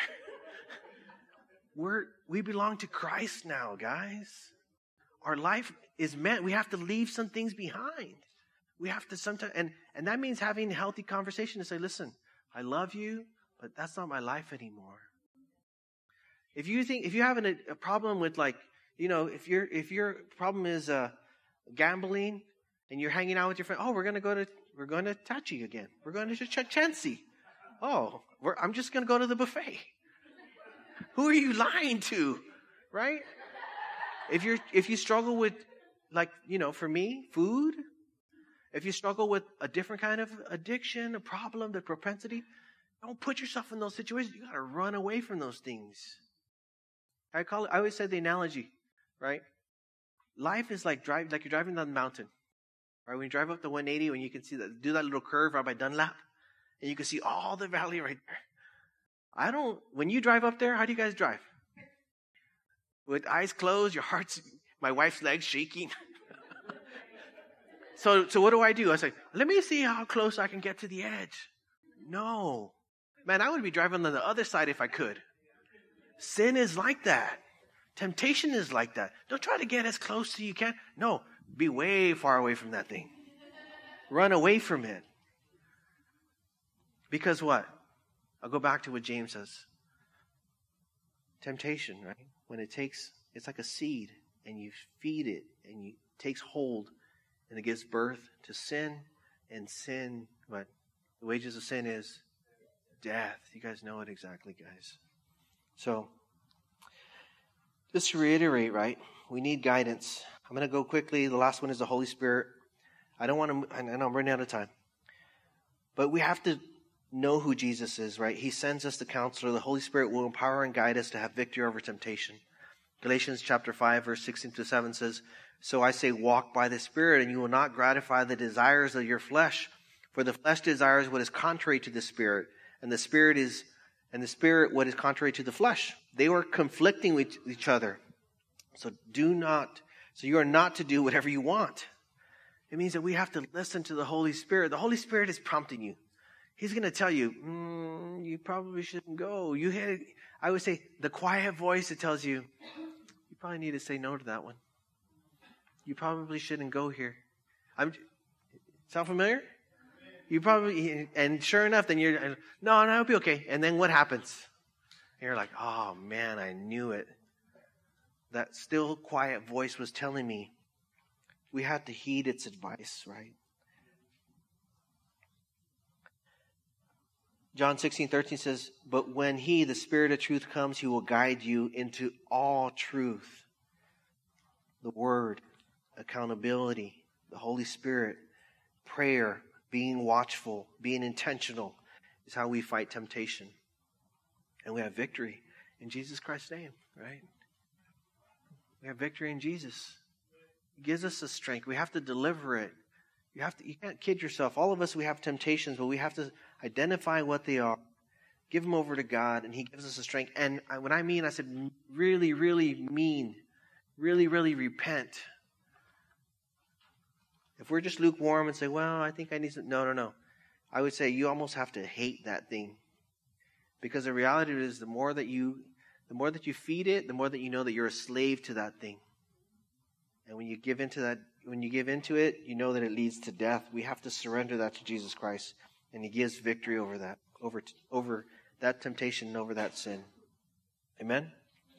We belong to Christ now, guys. Our life is meant, we have to leave some things behind. We have to sometimes, and that means having a healthy conversation to say, listen, I love you, but that's not my life anymore. If you have a problem with, like, if your problem is gambling and you're hanging out with your friend, oh, we're going to Tachi again. We're going to Chancey. Oh, I'm just going to go to the buffet. Who are you lying to? Right? If you struggle with, like, for me, food, if you struggle with a different kind of addiction, a problem, the propensity, don't put yourself in those situations. You got to run away from those things. I always say the analogy, right? Life is like you're driving down the mountain, right? When you drive up the 180, when you can see do that little curve right by Dunlap, and you can see all the valley right there. When you drive up there, how do you guys drive? With eyes closed, my wife's legs shaking. So what do? I say, let me see how close I can get to the edge. No. Man, I would be driving on the other side if I could. Sin is like that. Temptation is like that. Don't try to get as close as you can. No, be way far away from that thing. Run away from it. Because what? I'll go back to what James says. Temptation, right? When it's like a seed, and you feed it, and it takes hold, and it gives birth to sin, and sin, what? The wages of sin is death. You guys know it exactly, guys. So, just to reiterate, right? We need guidance. I'm going to go quickly. The last one is the Holy Spirit. I know I'm running out of time. But we have to know who Jesus is, right? He sends us the counselor. The Holy Spirit will empower and guide us to have victory over temptation. Galatians chapter 5, verse 16-7 says, so I say, walk by the Spirit, and you will not gratify the desires of your flesh. For the flesh desires what is contrary to the Spirit, and the Spirit what is contrary to the flesh. They were conflicting with each other. So you are not to do whatever you want. It means that we have to listen to the Holy Spirit. The Holy Spirit is prompting you. He's going to tell you, you probably shouldn't go. I would say the quiet voice that tells you, you probably need to say no to that one. You probably shouldn't go here. Sound familiar? You probably, and sure enough, then you're, no, I'll be okay. And then what happens? And you're like, oh man, I knew it. That still quiet voice was telling me. We had to heed its advice, right? John 16:13 says, but when He, the Spirit of truth, comes, He will guide you into all truth. The Word, accountability, the Holy Spirit, prayer, being watchful, being intentional is how we fight temptation. And we have victory in Jesus Christ's name, right? We have victory in Jesus. He gives us the strength. We have to deliver it. You can't kid yourself. All of us, we have temptations, but we have to identify what they are, give them over to God, and He gives us the strength. And when I said really, really mean, really, really repent. If we're just lukewarm and say, well, I think I need some, no. I would say you almost have to hate that thing. Because the reality is the more that you feed it, the more that you know that you're a slave to that thing. And when you give into it, you know that it leads to death. We have to surrender that to Jesus Christ. And He gives victory over that, over that temptation and over that sin. Amen?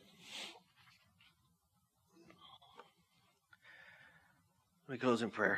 Let me close in prayer.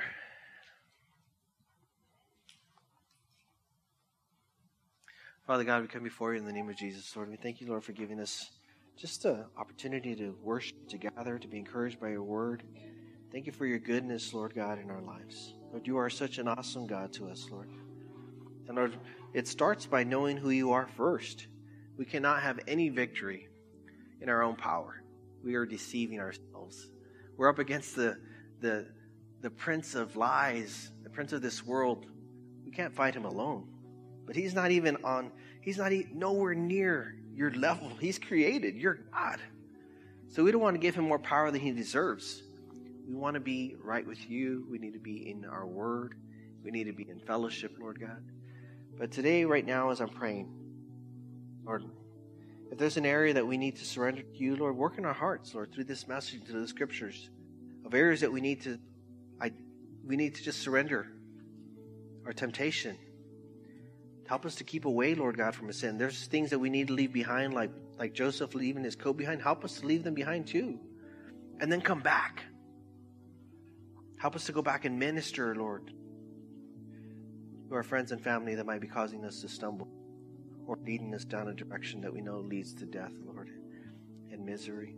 Father God, we come before you in the name of Jesus, Lord. We thank you, Lord, for giving us just the opportunity to worship, to gather, to be encouraged by your word. Thank you for your goodness, Lord God, in our lives. Lord, you are such an awesome God to us, Lord. And Lord, it starts by knowing who you are first. We cannot have any victory in our own power. We are deceiving ourselves. We're up against the prince of lies, the prince of this world. We can't fight him alone. But he's not nowhere near your level. He's created. You're God. So we don't want to give him more power than he deserves. We want to be right with you. We need to be in our word. We need to be in fellowship, Lord God. But today, right now, as I'm praying, Lord, if there's an area that we need to surrender to you, Lord, work in our hearts, Lord, through this message, through the scriptures, of areas that we need to just surrender our temptation. Help us to keep away, Lord God, from a sin. There's things that we need to leave behind, like Joseph leaving his coat behind. Help us to leave them behind too. And then come back. Help us to go back and minister, Lord, to our friends and family that might be causing us to stumble or leading us down a direction that we know leads to death, Lord, and misery.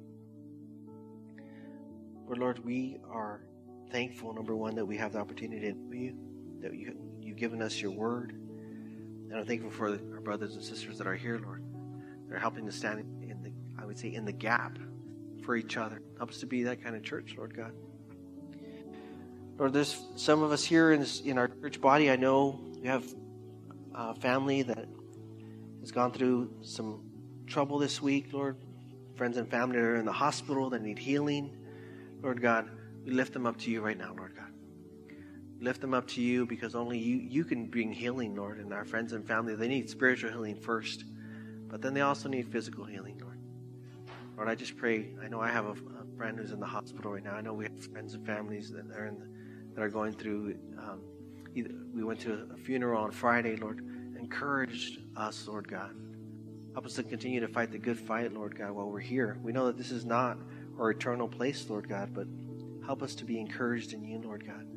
Lord, we are thankful, number one, that we have the opportunity to know you, that you've given us your word. And I'm thankful for our brothers and sisters that are here, Lord. They're helping to stand in the gap for each other. Help us to be that kind of church, Lord God. Lord, there's some of us here in our church body. I know we have a family that has gone through some trouble this week, Lord. Friends and family that are in the hospital that need healing. Lord God, we lift them up to you right now, Lord God. Lift them up to you because only you can bring healing, Lord. And our friends and family, they need spiritual healing first. But then they also need physical healing, Lord. Lord, I just pray. I know I have a friend who's in the hospital right now. I know we have friends and families that are going through. We went to a funeral on Friday, Lord. Encourage us, Lord God. Help us to continue to fight the good fight, Lord God, while we're here. We know that this is not our eternal place, Lord God, but help us to be encouraged in you, Lord God.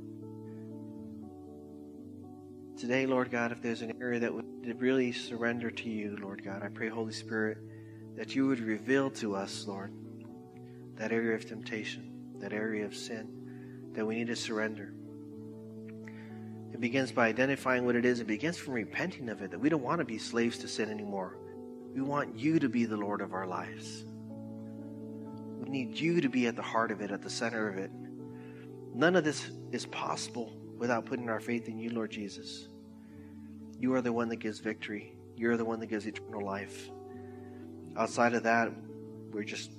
Today, Lord God, if there's an area that would really surrender to you, Lord God, I pray, Holy Spirit, that you would reveal to us, Lord, that area of temptation, that area of sin, that we need to surrender. It begins by identifying what it is. It begins from repenting of it, that we don't want to be slaves to sin anymore. We want you to be the Lord of our lives. We need you to be at the heart of it, at the center of it. None of this is possible without putting our faith in you, Lord Jesus. You are the one that gives victory. You're the one that gives eternal life. Outside of that, there's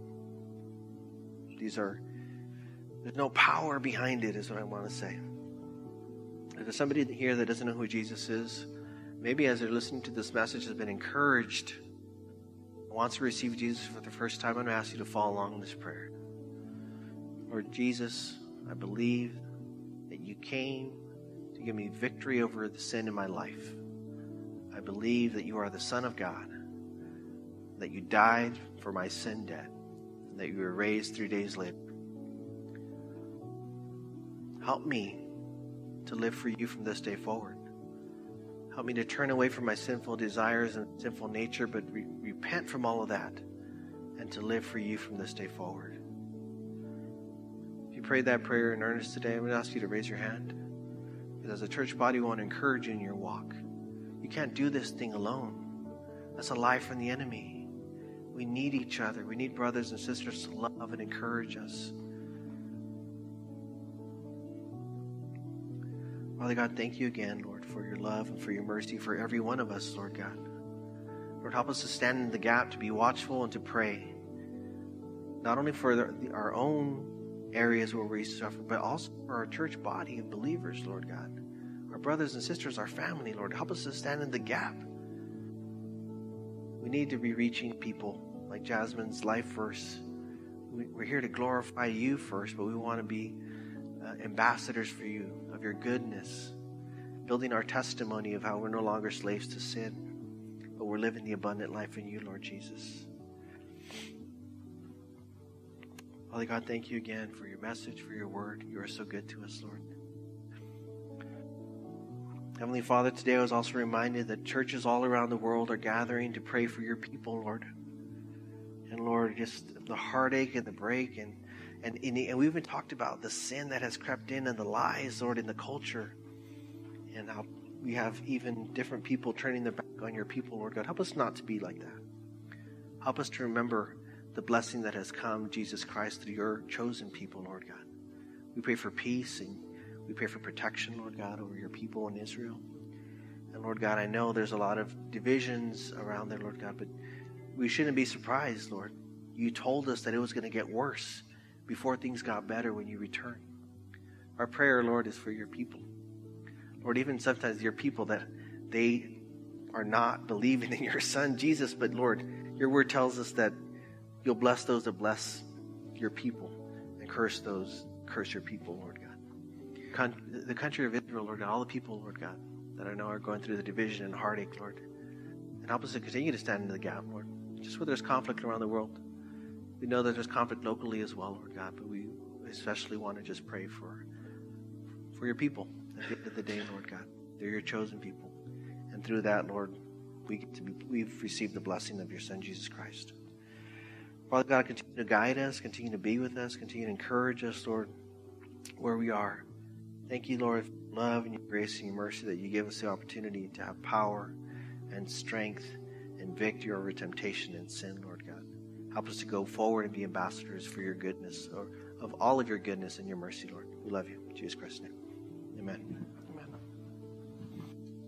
no power behind it, is what I want to say. If there's somebody here that doesn't know who Jesus is, maybe as they're listening to this message has been encouraged, wants to receive Jesus for the first time, I'm going to ask you to follow along in this prayer. Lord Jesus, I believe that you came to give me victory over the sin in my life. I believe that you are the Son of God, that you died for my sin debt, and that you were raised 3 days later. Help me to live for you from this day forward. Help me to turn away from my sinful desires and sinful nature, but repent from all of that and to live for you from this day forward. If you prayed that prayer in earnest today, I'm going to ask you to raise your hand. Because as a church body, we want to encourage you in your walk. You can't do this thing alone. That's a lie from the enemy. We need each other. We need brothers and sisters to love and encourage us. Father God, thank you again, Lord, for your love and for your mercy for every one of us, Lord God. Lord, help us to stand in the gap, to be watchful and to pray. not only for our own areas where we suffer, but also for our church body of believers, Lord God. Our brothers and sisters, our family, Lord. Help us to stand in the gap. We need to be reaching people like Jasmine's life verse. We're here to glorify you first, but we want to be ambassadors for you, of your goodness, building our testimony of how we're no longer slaves to sin, but we're living the abundant life in you, Lord Jesus. Father God, thank you again for your message, for your word. You are so good to us, Lord. Heavenly Father, today I was also reminded that churches all around the world are gathering to pray for your people, Lord. And Lord, just the heartache and the break, and we even talked about the sin that has crept in and the lies, Lord, in the culture, and how we have even different people turning their back on your people, Lord God. Help us not to be like that. Help us to remember the blessing that has come, Jesus Christ, through your chosen people, Lord God. We pray for peace, and we pray for protection, Lord God, over your people in Israel. And Lord God, I know there's a lot of divisions around there, Lord God, but we shouldn't be surprised, Lord. You told us that it was going to get worse before things got better when you return. Our prayer, Lord, is for your people. Lord, even sometimes your people that they are not believing in your Son, Jesus, but Lord, your word tells us that you'll bless those that bless your people and curse your people, Lord God. The country of Israel, Lord God, all the people, Lord God, that I know are going through the division and heartache, Lord. And help us to continue to stand in the gap, Lord. Just where there's conflict around the world. We know that there's conflict locally as well, Lord God, but we especially want to just pray for your people at the end of the day, Lord God. They're your chosen people. And through that, Lord, we've received the blessing of your Son, Jesus Christ. Father God, continue to guide us, continue to be with us, continue to encourage us, Lord, where we are. Thank you, Lord, for your love and your grace and your mercy that you give us the opportunity to have power and strength and victory over temptation and sin, Lord God. Help us to go forward and be ambassadors for your goodness, or of all of your goodness and your mercy, Lord. We love you. In Jesus Christ's name. Amen.